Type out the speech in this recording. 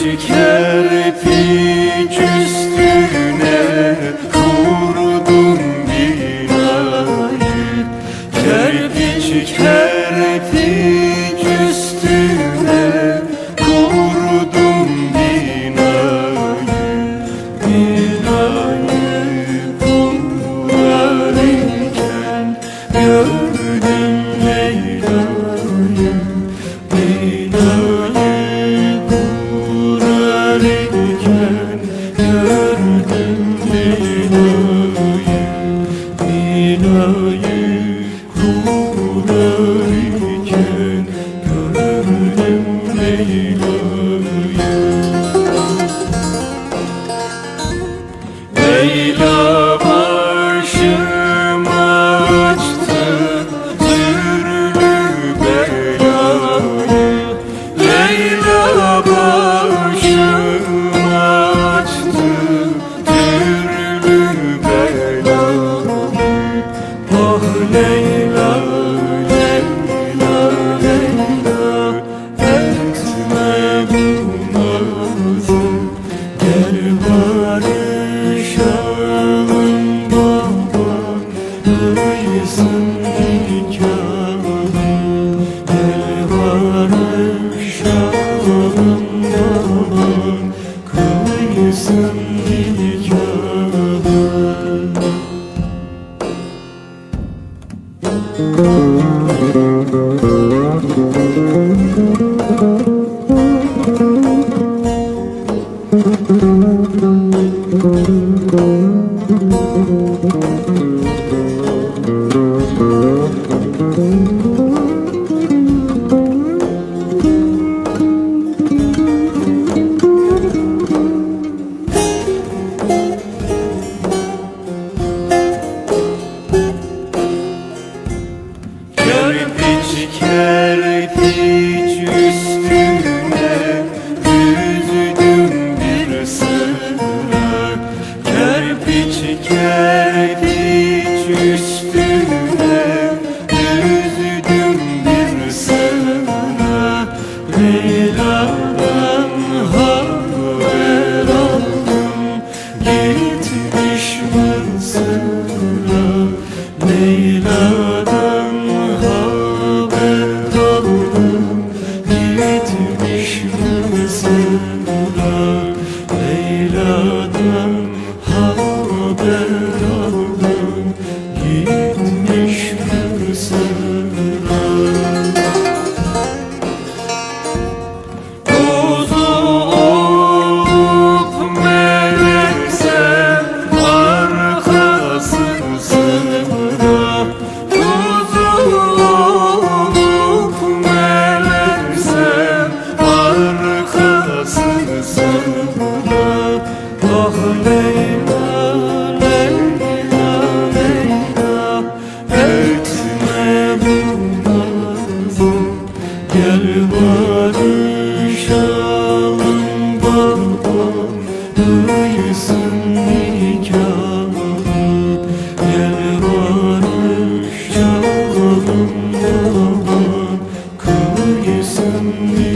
kerpiç üstüne kurdum binayı. Kerpiç kerpiç üstüne kurdum binayı. Binayı kurarken gördüm Leyla'yı. Binayı kurarken gördüm Leyla'yı. Binayı kurarken gördüm Leyla'yı. Leyla başıma açtı türlü belayı. Leyla başıma açtı türlü belayı. Ah Leyla, Leyla, Leyla, etme bu nazı. Gel barışalım baban, kıysın nikahı. Gel barışalım baban, kıysın nikahı. Kerpiç kerpiç üstüne düzdüm bir sıra. Kerpiç kerpiç üstüne düzdüm bir sıra. Leyla'dan haber aldım, gitmiş Mısır'a. Leyla'dan haber aldım, gitmiş Mısır'a. Leyla'dan haber aldım, gitmiş Mısır'a. Kuzu olup meleksem arkası sıra. Kuzu olup meleksem arkası sıra. Ah Leyla, Leyla, Leyla, etme bu nazı. Gel barışalım baban, kıysın nikahı. Gel barışalım baban, kıysın nikahı.